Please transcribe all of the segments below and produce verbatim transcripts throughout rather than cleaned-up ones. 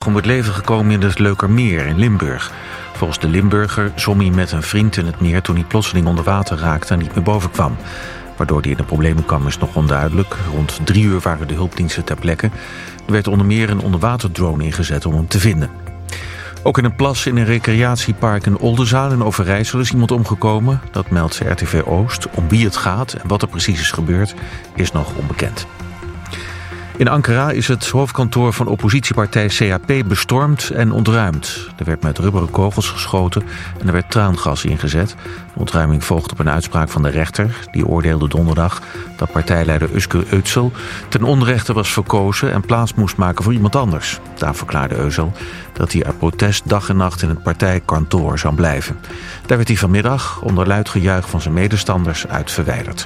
om het leven gekomen in het Leukermeer in Limburg. Volgens de Limburger zwom hij met een vriend in het meer toen hij plotseling onder water raakte en niet meer boven kwam. Waardoor hij in de problemen kwam is nog onduidelijk. Rond drie uur waren de hulpdiensten ter plekke. Er werd onder meer een onderwaterdrone ingezet om hem te vinden. Ook in een plas in een recreatiepark in Oldenzaal in Overijssel is iemand omgekomen. Dat meldt R T V Oost. Om wie het gaat en wat er precies is gebeurd is nog onbekend. In Ankara is het hoofdkantoor van oppositiepartij C H P bestormd en ontruimd. Er werd met rubberen kogels geschoten en er werd traangas ingezet. De ontruiming volgt op een uitspraak van de rechter. Die oordeelde donderdag dat partijleider Özgür Özel ten onrechte was verkozen en plaats moest maken voor iemand anders. Daar verklaarde Özel dat hij uit protest dag en nacht in het partijkantoor zou blijven. Daar werd hij vanmiddag onder luid gejuich van zijn medestanders uit verwijderd.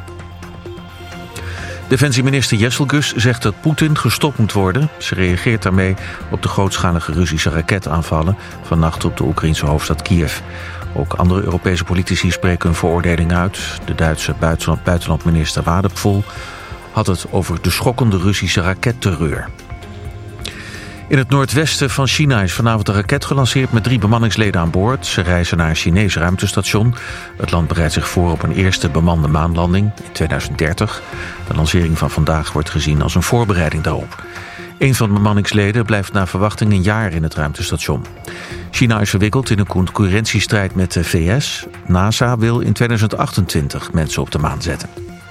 Defensieminister Jesselgus zegt dat Poetin gestopt moet worden. Ze reageert daarmee op de grootschalige Russische raketaanvallen vannacht op de Oekraïnse hoofdstad Kiev. Ook andere Europese politici spreken hun veroordeling uit. De Duitse buitenland, buitenlandminister Wadephol had het over de schokkende Russische raketterreur. In het noordwesten van China is vanavond een raket gelanceerd met drie bemanningsleden aan boord. Ze reizen naar een Chinees ruimtestation. Het land bereidt zich voor op een eerste bemande maanlanding in tweeduizend dertig. De lancering van vandaag wordt gezien als een voorbereiding daarop. Een van de bemanningsleden blijft naar verwachting een jaar in het ruimtestation. China is verwikkeld in een concurrentiestrijd met de V S. NASA wil in tweeduizend achtentwintig mensen op de maan zetten.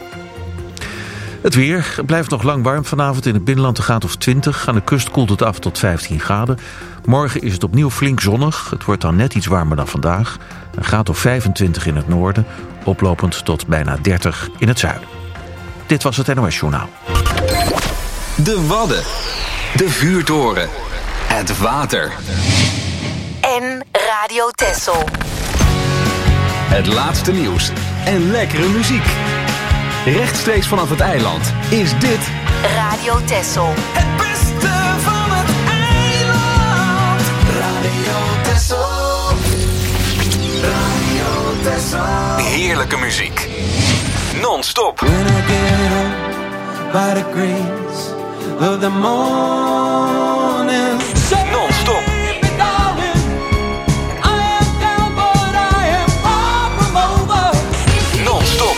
Het weer blijft nog lang warm vanavond in het binnenland een graad of twintig. Aan de kust koelt het af tot vijftien graden. Morgen is het opnieuw flink zonnig. Het wordt dan net iets warmer dan vandaag. Een graad of vijfentwintig in het noorden. Oplopend tot bijna dertig in het zuiden. Dit was het N O S Journaal. De Wadden. De vuurtoren. Het water. En Radio Texel. Het laatste nieuws. En lekkere muziek. Rechtstreeks vanaf het eiland is dit Radio Texel. Het beste van het eiland. Radio Texel. Radio Texel. heerlijke muziek. Non-stop. When I get home by the grace of the morning. Non-stop. Non-stop.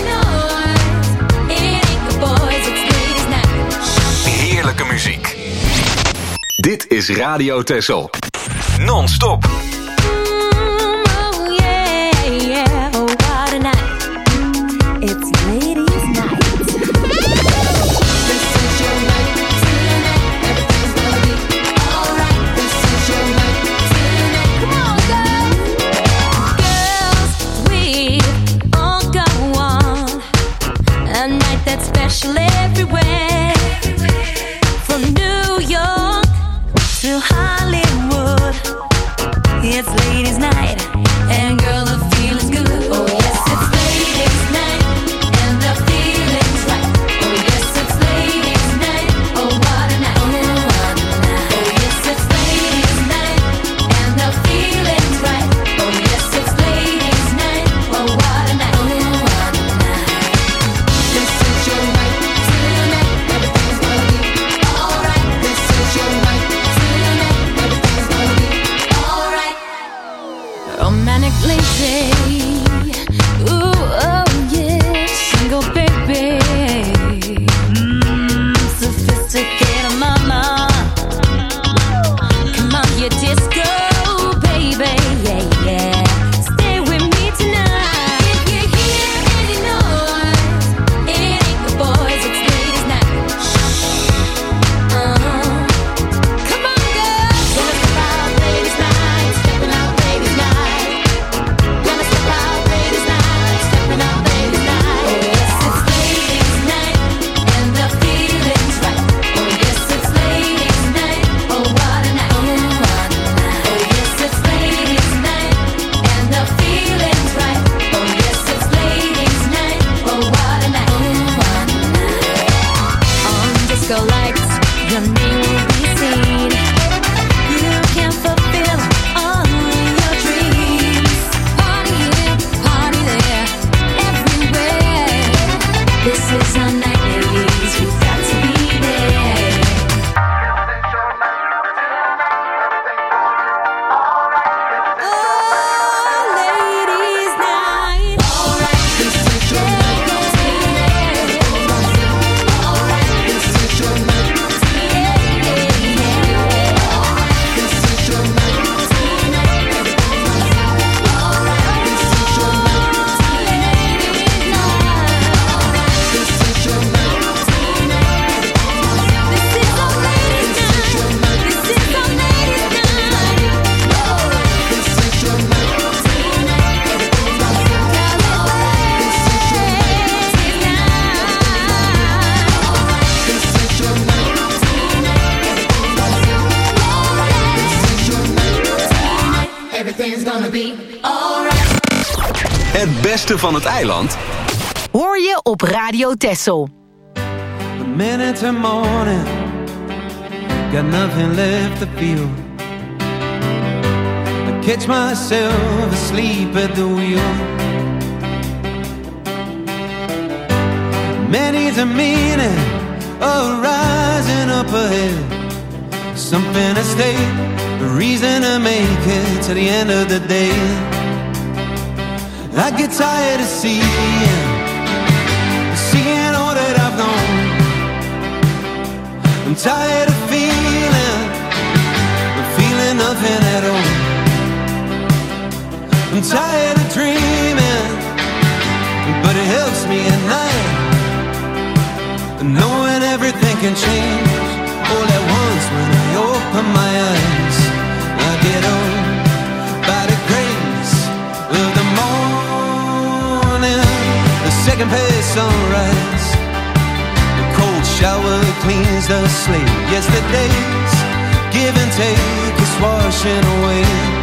Heerlijke muziek. Dit is Radio Texel. Non-stop. It's everything's gonna be alright. Het beste van het eiland hoor je op Radio Texel. The minute to morning, got nothing left to feel. I catch myself asleep at the wheel. Many's the meaning of rising up ahead. Something to stay, a reason to make it to the end of the day. I get tired of seeing, seeing all that I've known. I'm tired of feeling, feeling nothing at all. I'm tired of dreaming, but it helps me at night, knowing everything can change all at once when I open my eyes. I get on by the grace of the morning, the second page sunrise. The cold shower cleans the slate. Yesterday's give and take is washing away.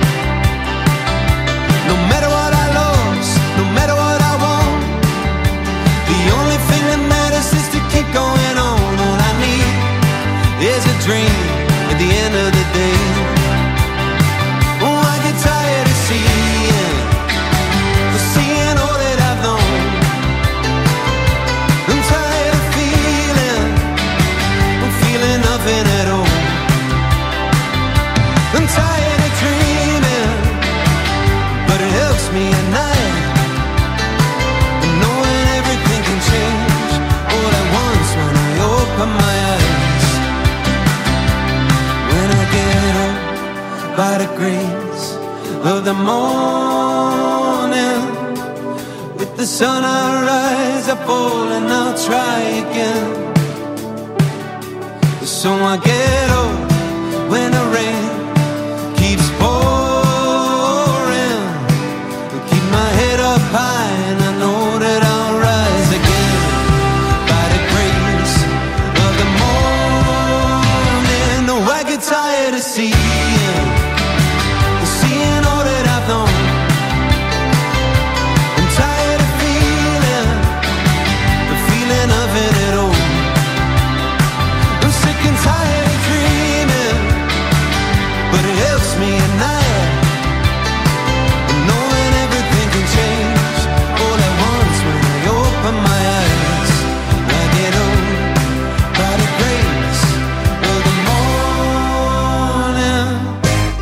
No matter what I lost, no matter what I want, the only thing that matters is to keep going on. All I need is a dream at the end of the day. Oh, I get tired of seeing, seeing all that I've known. I'm tired of feeling, I'm feeling nothing at all. I'm tired of dreaming, but it helps me at night, knowing everything can change all at once when I open my eyes. When I get up by the grace of the morning, with the sun I rise, I fall and I'll try again. So I get up when the rain keeps pouring, keep my head up high and I know that I'll rise again. By the grace of the morning, no, I get tired of seeing, seeing all that I've known. I'm tired of feeling, the feeling of it at all. I'm sick and tired of dreaming, but it helps me at night, knowing everything can change all at once when I open my eyes. I get on by the grace of the morning.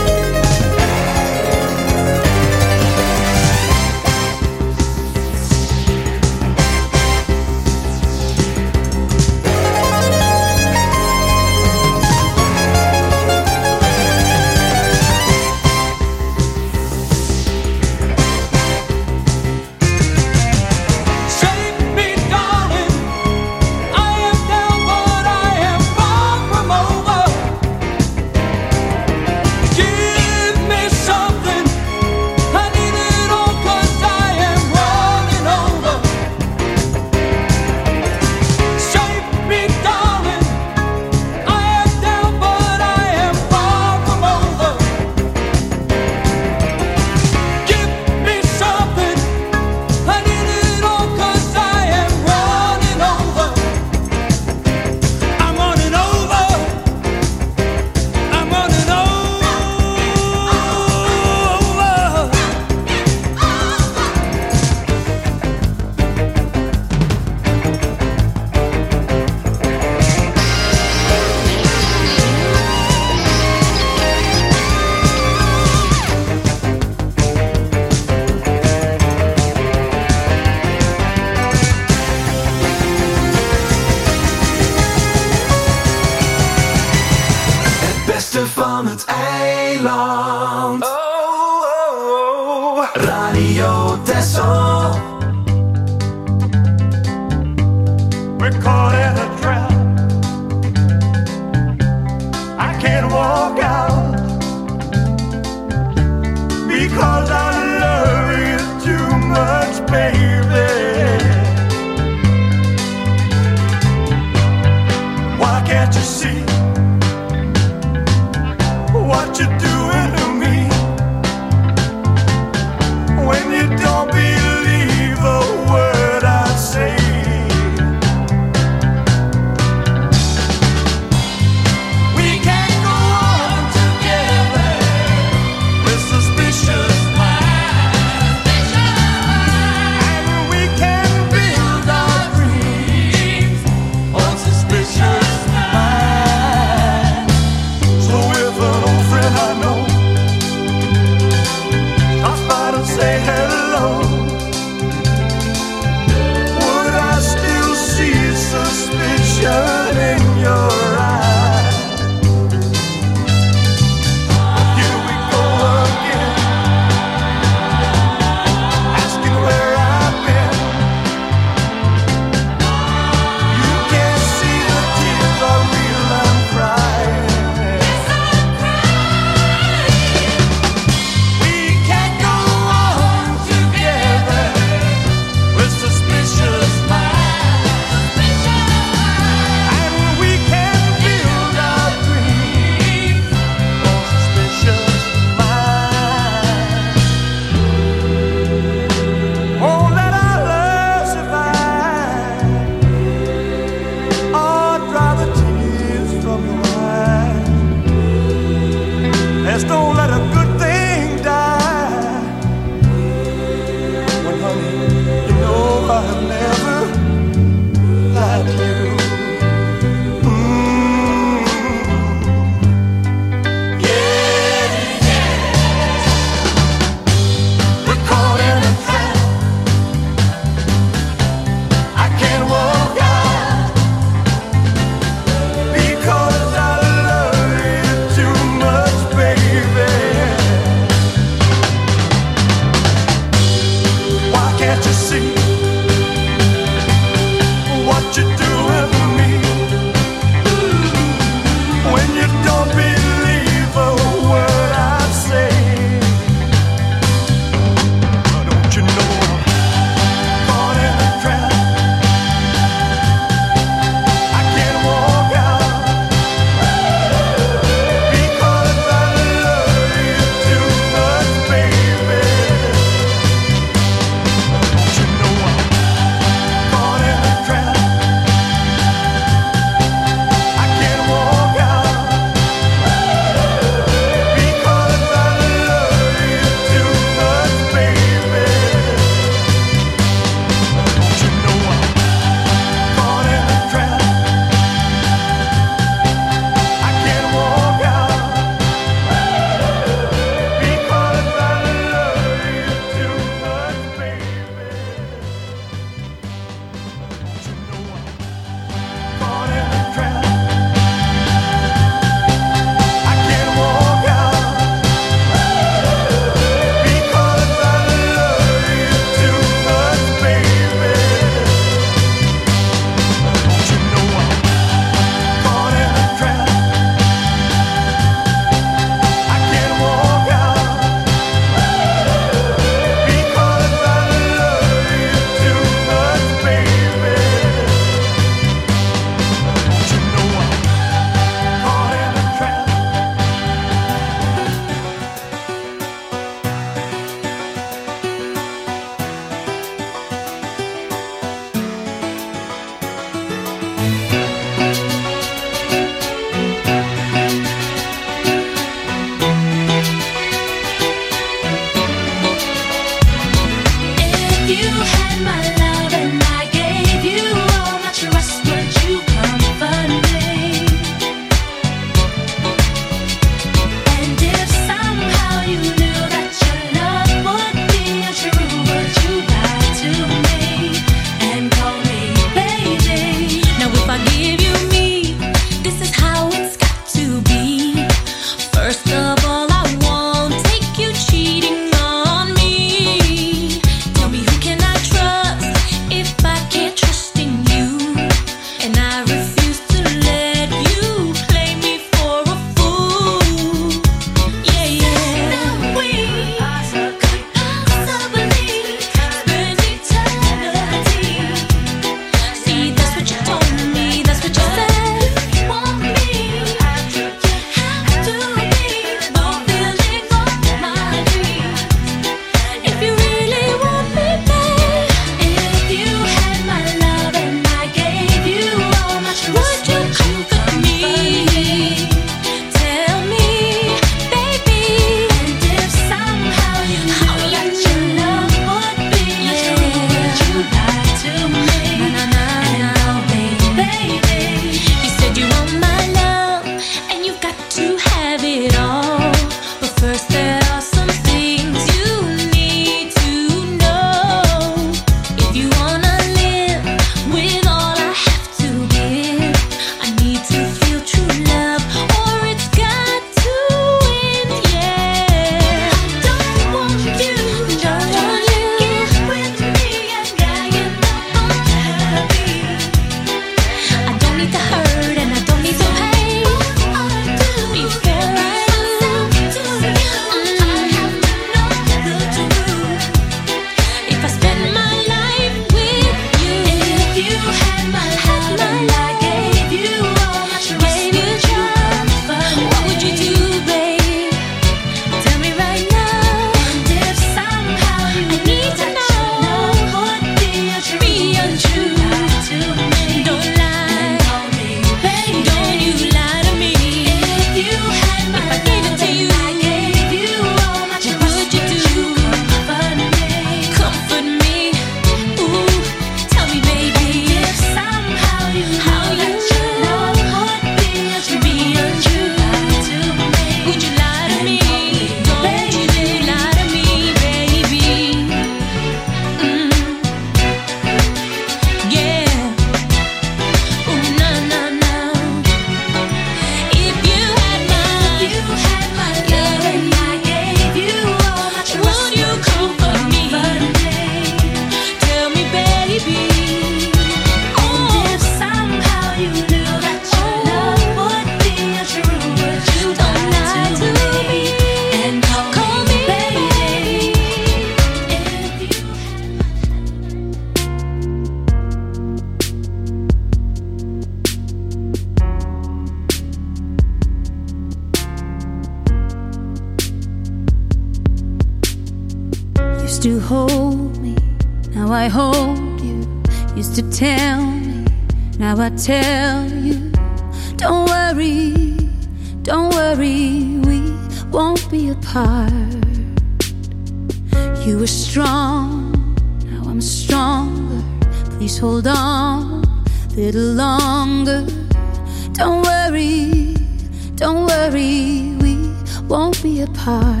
Used to hold me, now I hold you. Used to tell me, now I tell you. Don't worry, don't worry, we won't be apart. You were strong, now I'm stronger. Please hold on a little longer. Don't worry, don't worry, we won't be apart.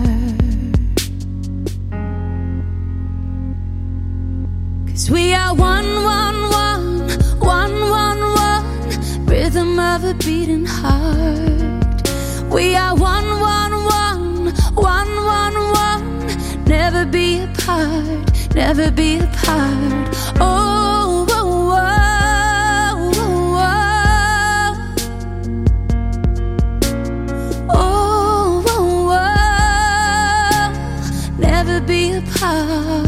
We are one, one, one, one, one, one, rhythm of a beating heart. We are one, one, one, one, one, one, never be apart, never be apart. Oh, oh, oh, oh, oh, oh, oh, never be apart.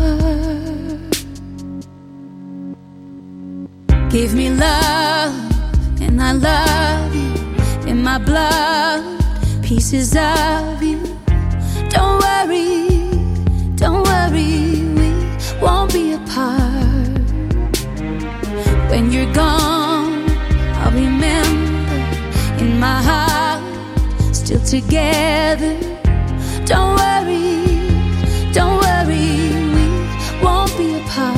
Give me love, and I love you. In my blood, pieces of you. Don't worry, don't worry, we won't be apart. When you're gone, I'll remember in my heart, still together. Don't worry, don't worry, we won't be apart.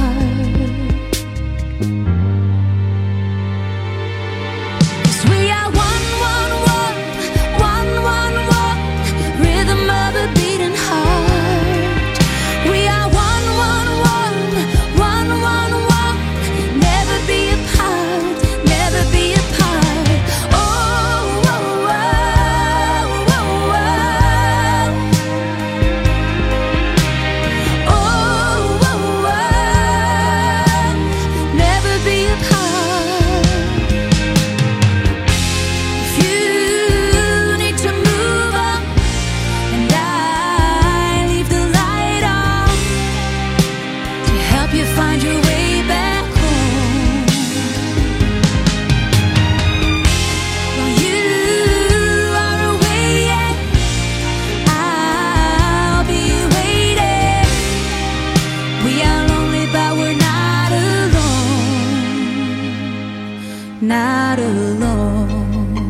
Not alone.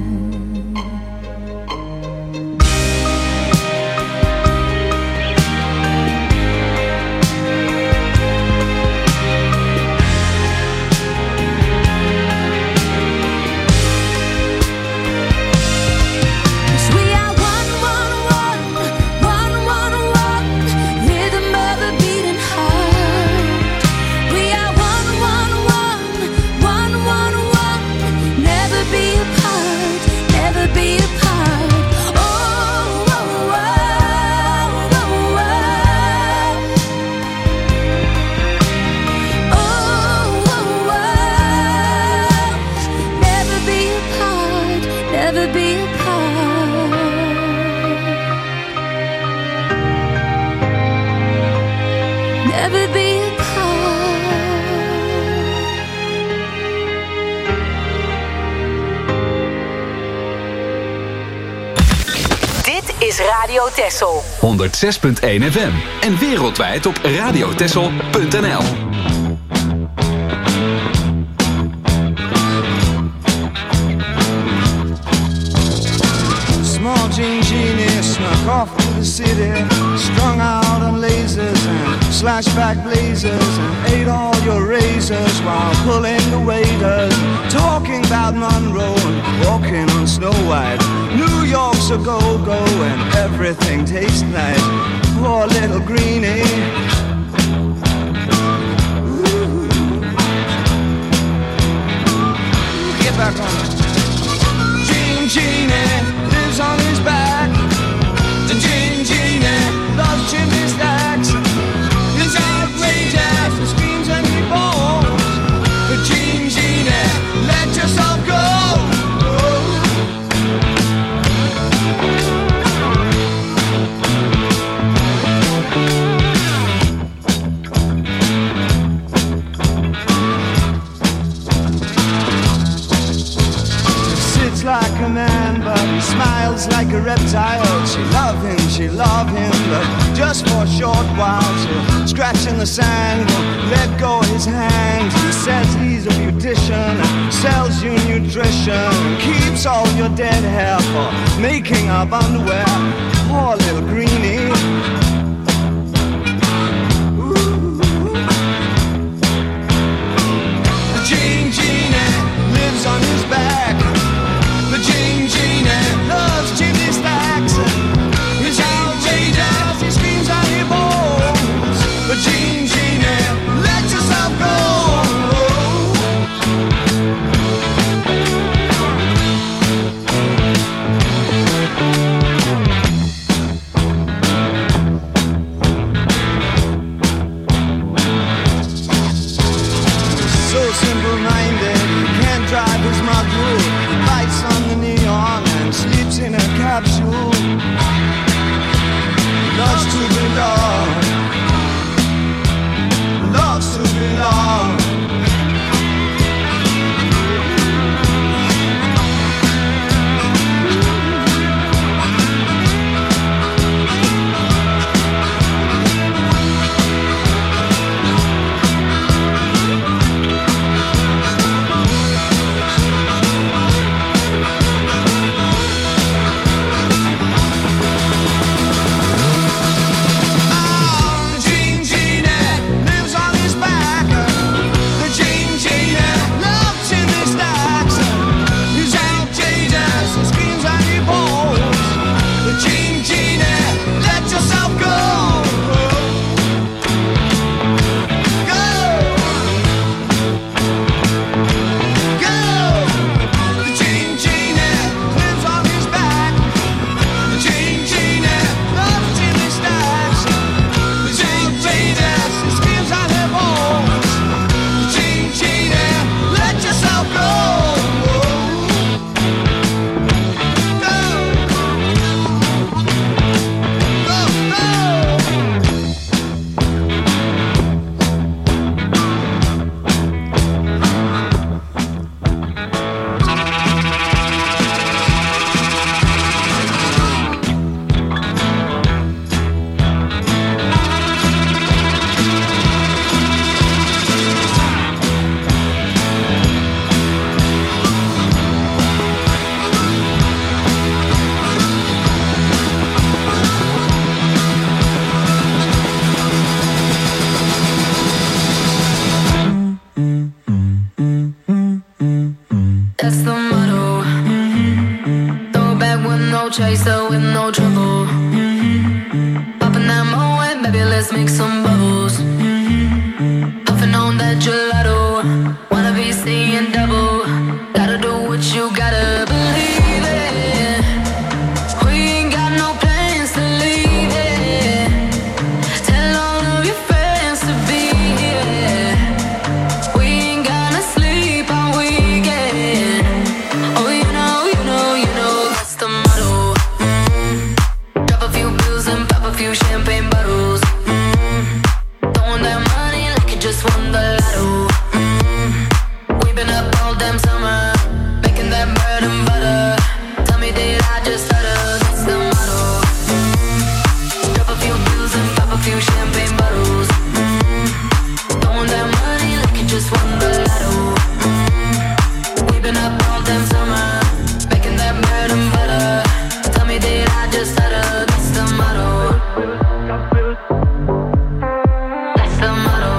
Radio Texel honderd zes punt één F M en wereldwijd op radiotexel punt n l. Small Jean Genie snuck off to the city, strung out on lasers and slashback blazers, and ate all your razors while pulling the waiters, talking about Monroe and walking on Snow White. New York's a go-go and everything tastes nice. Poor little greenie. Ooh. Get back on it. Jean Genie lives on his back. The Jean Genie loves chimney stacks. It's outrageous, it screams and he falls. The Jean Genie, let yourself go. smiles like a reptile. She love him, she love him, but just for a short while. She'll scratch in the sand, won't let go of his hand. He says he's a beautician, sells you nutrition, keeps all your dead hair for making up underwear. Poor little greenie. Jean Genie lives on his back. The Jean Genie loves chimney stacks. He's outrageous, he screams out he bones. The Jean Genie, let yourself go. So simple-minded, he can't drive his Magoo. He bites on the neon and sleeps in a capsule. Loves to belong, loves to belong. Chaser with no trouble. Popping that Moet, baby, let's make some bubbles. Puffing on that gelato, wanna be seeing double. Gotta do what you gotta believe it. We ain't got no plans to leave it. Tell all of your friends to be here. We ain't gonna sleep all weekend. Oh, you know, you know, you know that's the motto. Champagne bottles, mm-hmm. Throwing that money like you just won the lotto, mm-hmm. We've been up all damn summer, making that bread and butter. Tell me, did I just stutter? That's the motto, mm-hmm. Drop a few bills and pop a few champagne bottles, mm-hmm. Throwing that money like you just won the lotto, mm-hmm. We've been up all damn summer, making that bread and butter. Tell me, did I just stutter? That's the motto. That's the motto.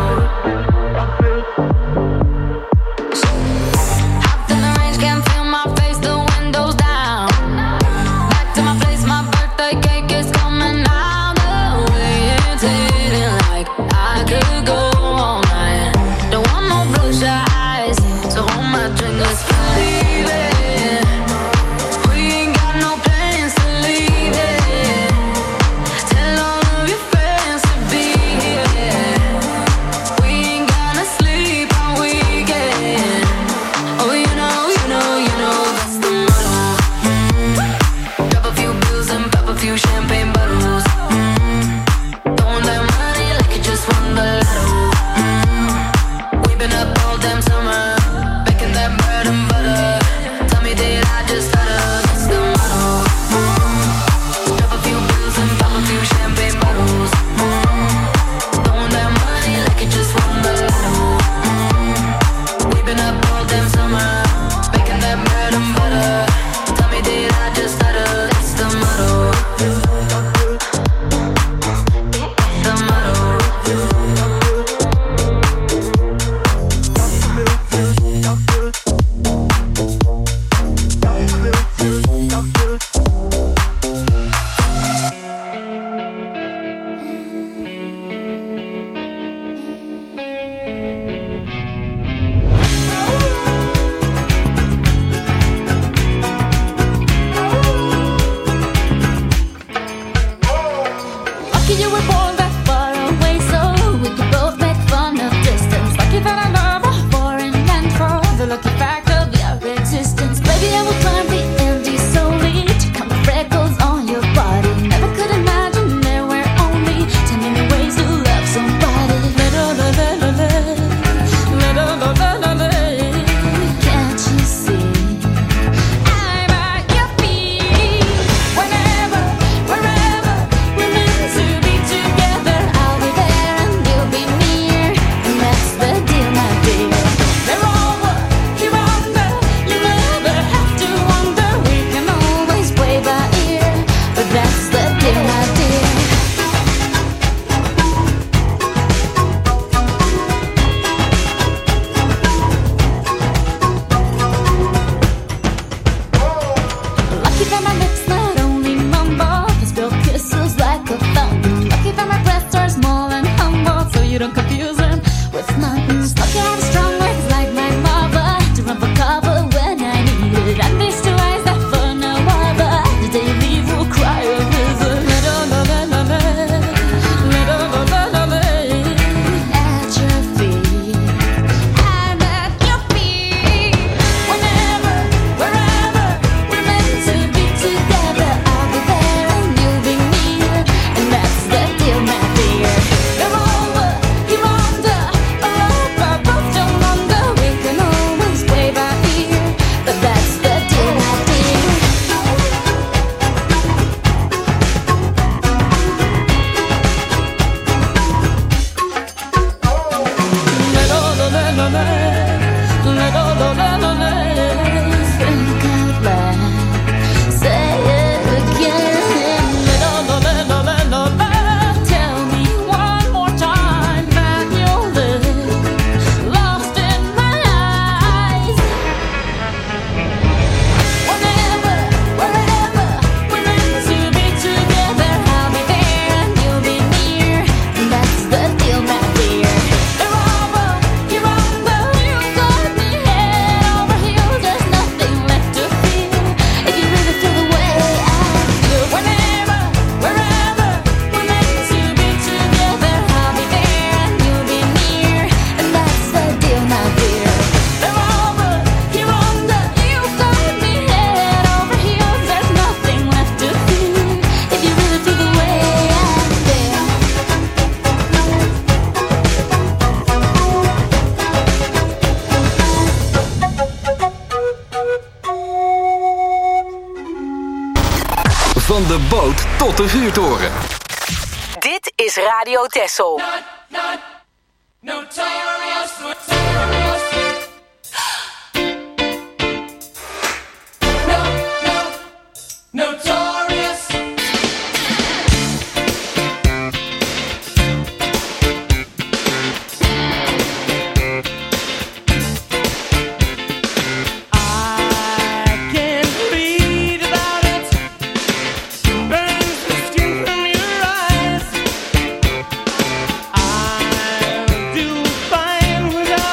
Hopped in the range, can't feel my face, the windows down. Back to my place, my birthday cake is coming out. The way it's hitting, like I could go all night. Don't want no bloodshot eyes, so hold my drink, let's believe it. We ain't got no plans to leave it. Tell all of your friends to be here. We ain't gonna sleep all weekend. Oh, you know, you know, you know that's the motto, mm-hmm. Drop a few bills and pop a few champagne bottles, mm-hmm. Throwing that money like you just won the lotto, mm-hmm. We've been up all damn summer, making that bread and butter. summer, baking that bread and butter. Tell me, did I just stutter? That's the motto. The motto. Van de boot tot de vuurtoren. Dit is Radio Texel. Not, not, notorious, notorious. No, no, notorious. Without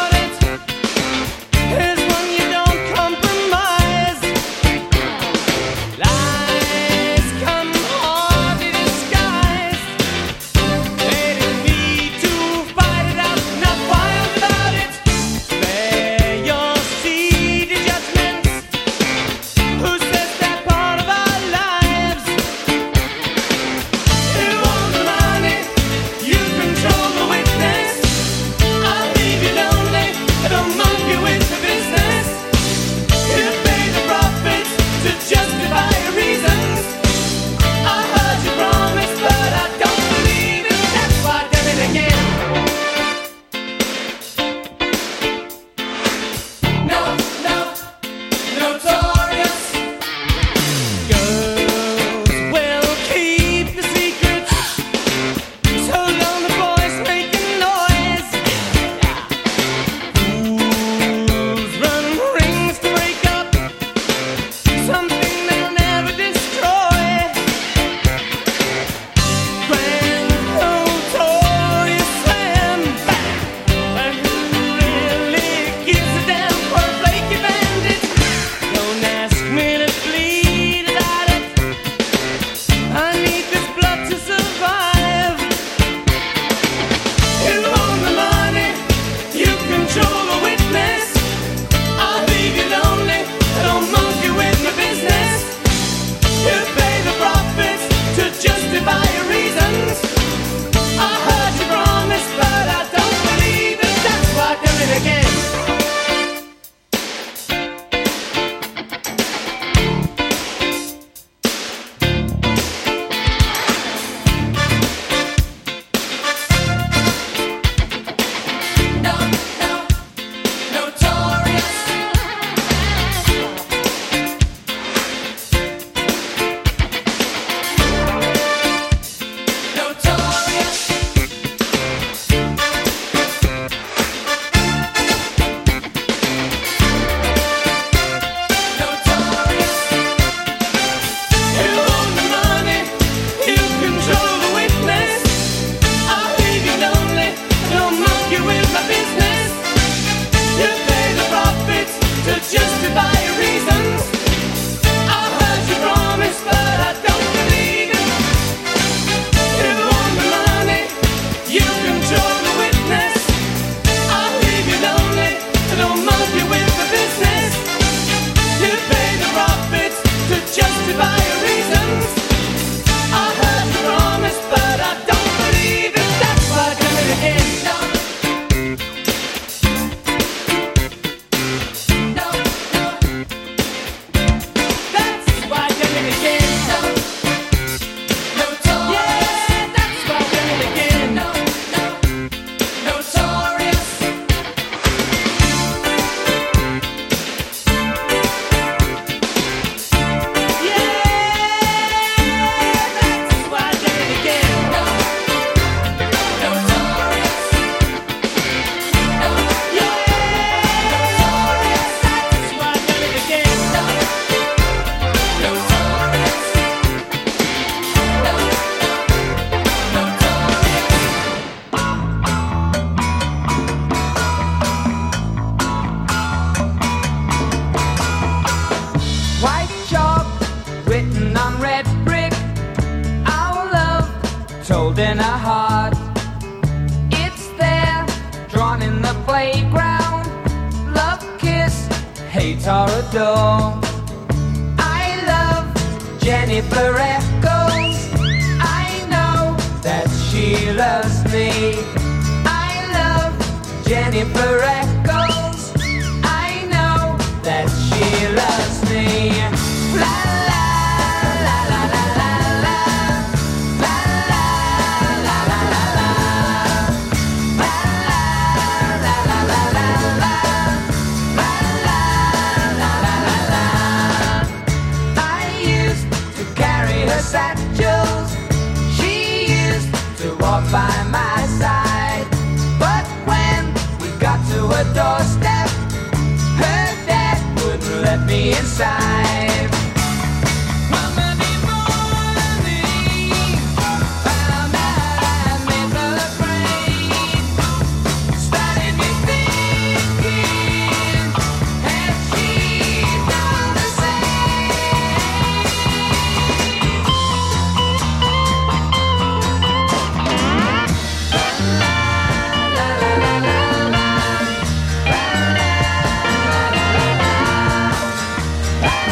you with the business. You pay the profits to justify your reasons. I heard you promise, but I don't believe it. That's why I done it again. No. No, no. That's why I done it again. No. Notorious. Yeah, that's why I done it again. No, no. Notorious. White chalk written on red brick, our love told in a heart. It's there, drawn in the playground. Love, kiss, hate or adore. I love Jennifer Echoes. I know that she loves me. I love Jennifer Echoes. I know that she loves me. La la la la la la la. La la la la la la. La la la la la la. La la la la la la. I used to carry her satchels. She used to walk by my side. But when we got to her doorstep, her dad wouldn't let me inside. Money, money, found out I made her afraid. Started me thinking, had she done the same?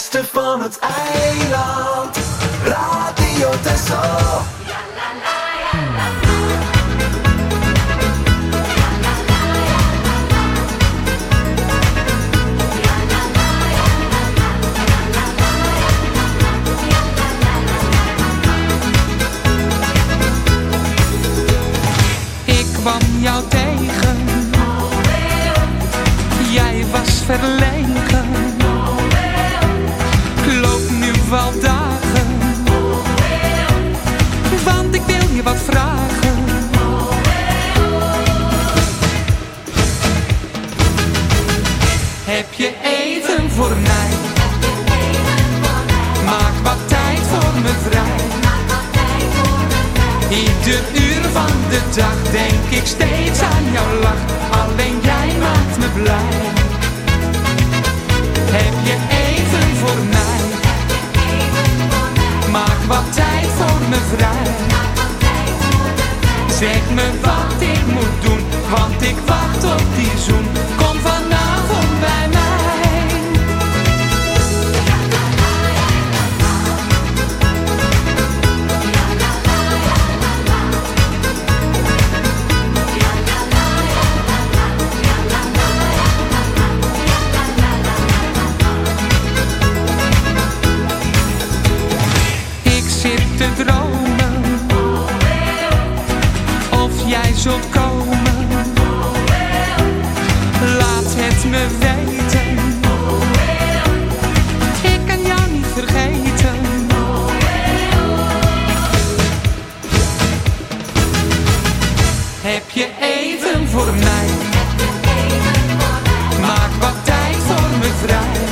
beste van het eiland. Radio Texel. Ik kwam jou tegen. Jij was verlegen. Loop nu wel dagen. Want ik wil je wat vragen. Heb je even voor mij? Maak wat tijd voor me vrij. Ieder uur van de dag denk ik steeds aan jouw lach. Alleen jij maakt me blij. Heb je even voor mij? Maak wat tijd voor me vrij. Zeg me wat ik moet doen, want ik wacht op die zoen. Kom vanavond bij mij. Te dromen, of jij zult komen. Laat het me weten. Ik kan jou niet vergeten. Heb je even voor mij? Maak wat tijd voor me vrij.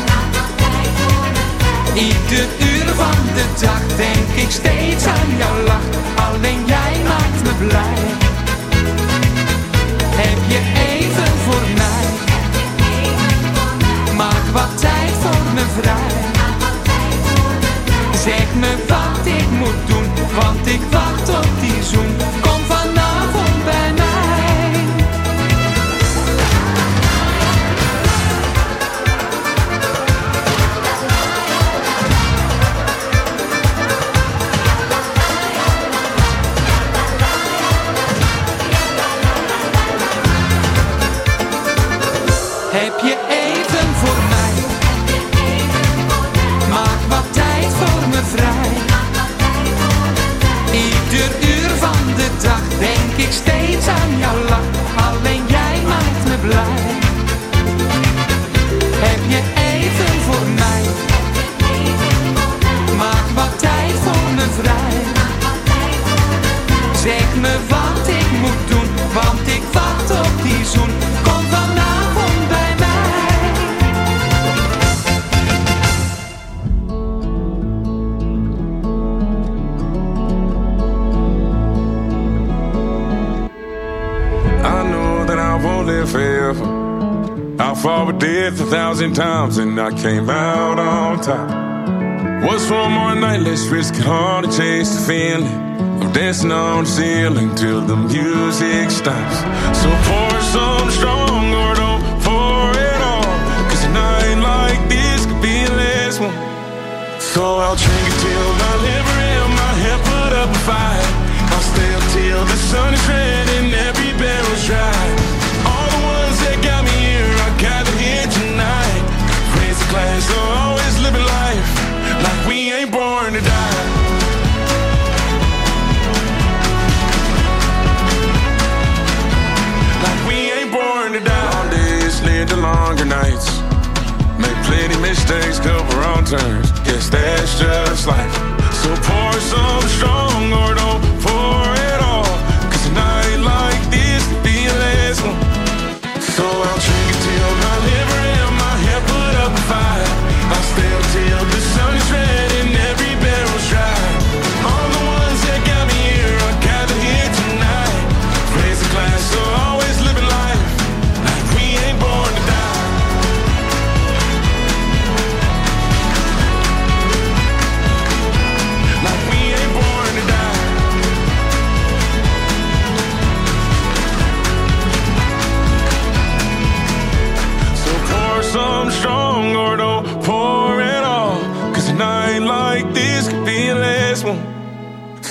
Ieder uur van de dag denk ik steeds aan jouw lach. Alleen jij maakt me blij. Heb je even voor mij? Maak wat tijd voor me vrij. Zeg me wat ik moet doen, want ik wacht op die zoen. Kom vanavond bij mij. Heb je even voor mij? Maak wat tijd voor me vrij. Ieder uur van de dag denk ik steeds aan jouw lach. Alleen jij maakt me blij. Heb je even voor mij? Maak wat tijd voor me vrij. Zeg me wat ik moet doen, want ik wacht op die zoen. Kom vanavond bij mij. I know that I won't live forever. I fought with death a thousand times and I came out on top. What's one more night, let's risk it all to chase the feeling of dancing on the ceiling till the music stops. So pour some strong or don't pour it all, cause a night like this could be the last one. So I'll drink it till my liver and my head put up a fight. I'll stay up till the sun is red and every barrel's dry. All the ones that got me here, I gather here tonight. Raise the glass, so always living life like we ain't born to die. Like we ain't born to die. Long days lead to longer nights. Make plenty mistakes, cover wrong turns. Guess that's just life. So pour some strong or don't pour it all, cause a night like this could be the last one. So I'll drink it till my liver and my head put up a fight. I'll stay up till the sun is red and every barrel's dry. All the ones that got me here are gathered here tonight. Raise a glass, so always living life like we ain't born to die.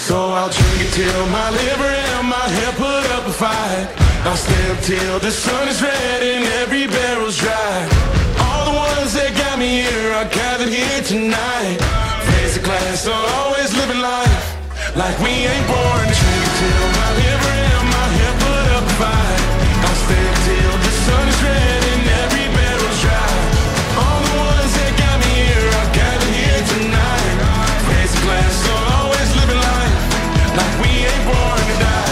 So I'll drink it till my liver and my hair put up a fight. I'll stay up till the sun is red and every barrel's dry. All the ones that got me here are gathered here tonight. Face the glass, so always living life like we ain't born. Drink it till my liver and my hair put up a fight. I'll stay up till the sun is red and every barrel's dry. All the ones that got me here are gathered here tonight. Face the glass, so always living life like we ain't born to die.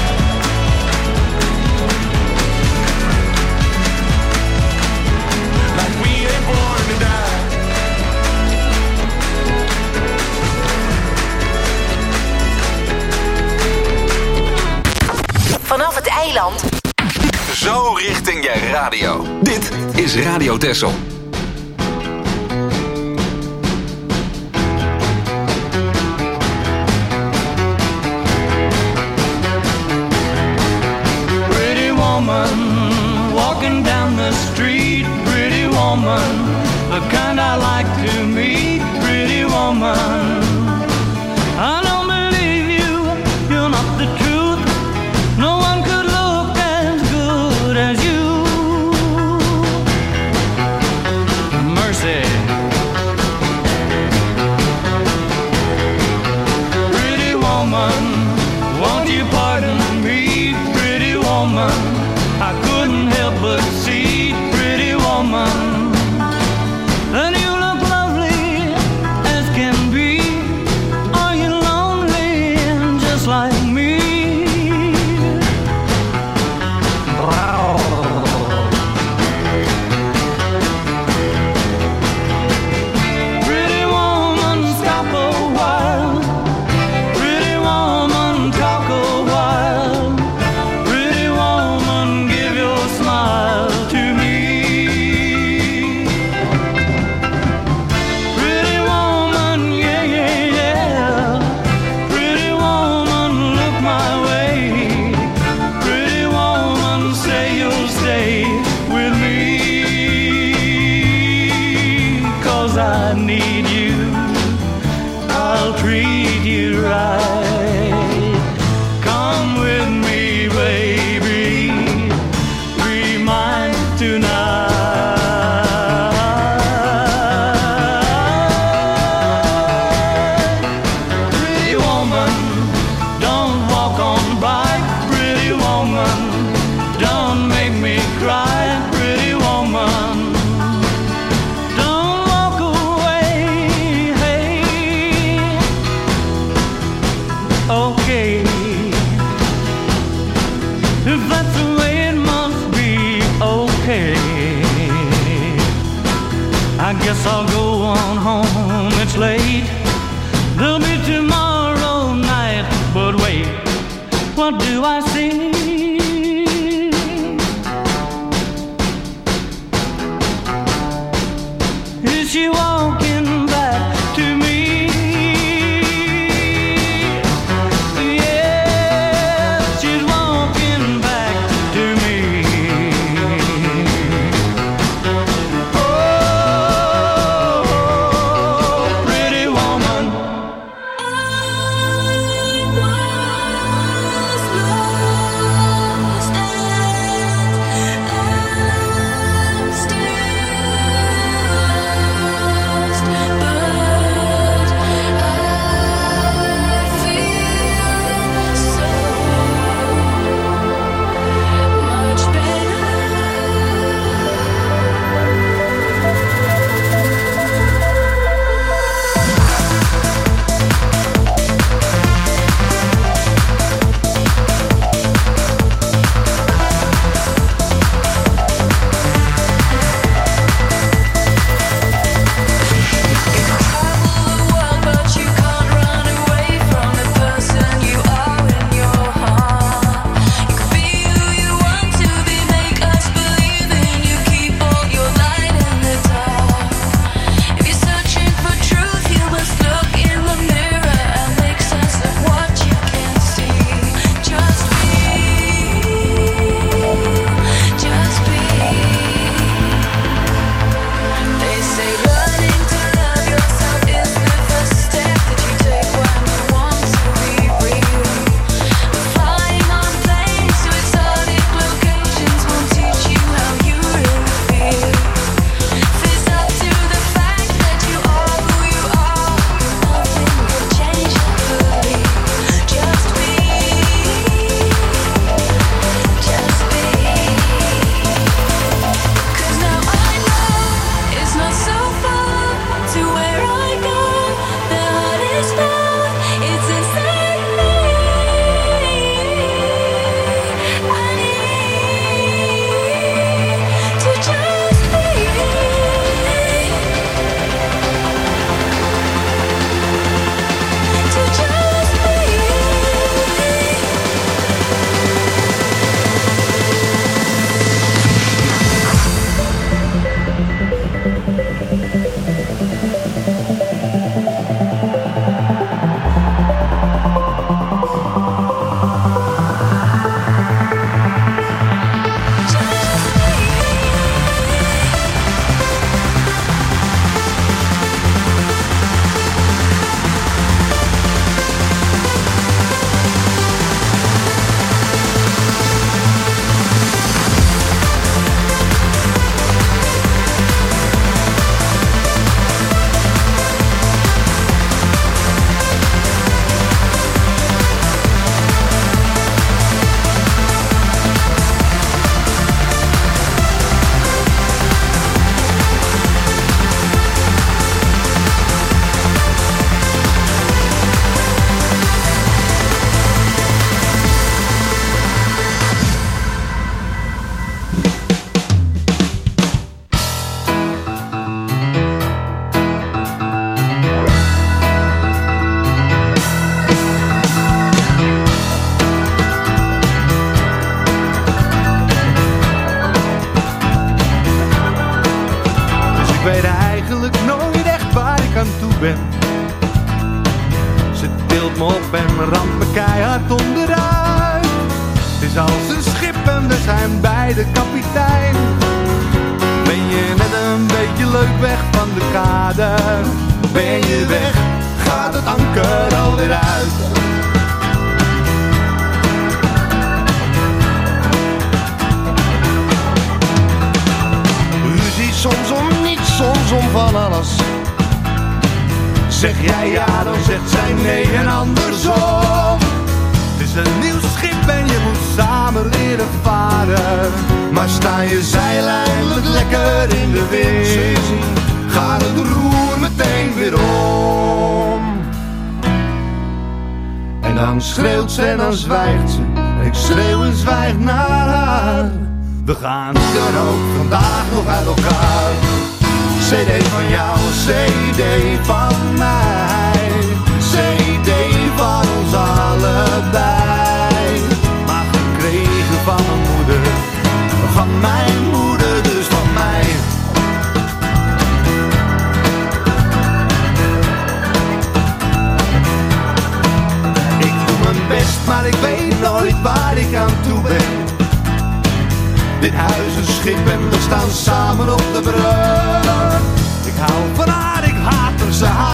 Like we ain't born to die. Vanaf het eiland. Zo richting je radio. Dit is Radio Texel. Pretty woman, walking down the street. Pretty woman, the kind I like to meet. Pretty woman, I don't believe you, you're not the truth. No one could look as good as you. Mercy. Pretty woman, won't you pardon me? Pretty woman, I couldn't help but see. Pretty woman, and you look lovely as can be. Are you lonely and just like me? Pretty woman, stop a while. Pretty woman, talk a while. Pretty woman, give your smile to me. Pretty woman, yeah, yeah, yeah. Pretty woman, look my way. Pretty woman, say you'll stay with me. 'Cause I need you, I'll treat you right. Come with me, baby, be mine tonight. Pretty woman, don't walk on by. Pretty woman, don't make me cry. Pretty woman, don't walk away. Hey, ben. Ze tilt me op en me ramt me keihard onderuit. Het is als een schip en we zijn beide kapitein. Ben je net een beetje leuk weg van de kade? Ben je weg, gaat het anker alweer uit. Ruzie soms om niets, soms om van alles. Zeg jij ja, dan zegt zij nee en andersom. Het is een nieuw schip en je moet samen leren varen. Maar sta je zeil eindelijk lekker in de wind, gaat het roer meteen weer om. En dan schreeuwt ze en dan zwijgt ze. En ik schreeuw en zwijg naar haar. We gaan er ook vandaag nog uit elkaar. C D van jou, C D van mij. C D van ons allebei. Maar gekregen van mijn moeder. Van mijn moeder, dus van mij. Ik doe mijn best, maar ik weet nooit waar ik aan toe ben. Dit huis is schip en we staan samen op de brug. Ik hou van haar.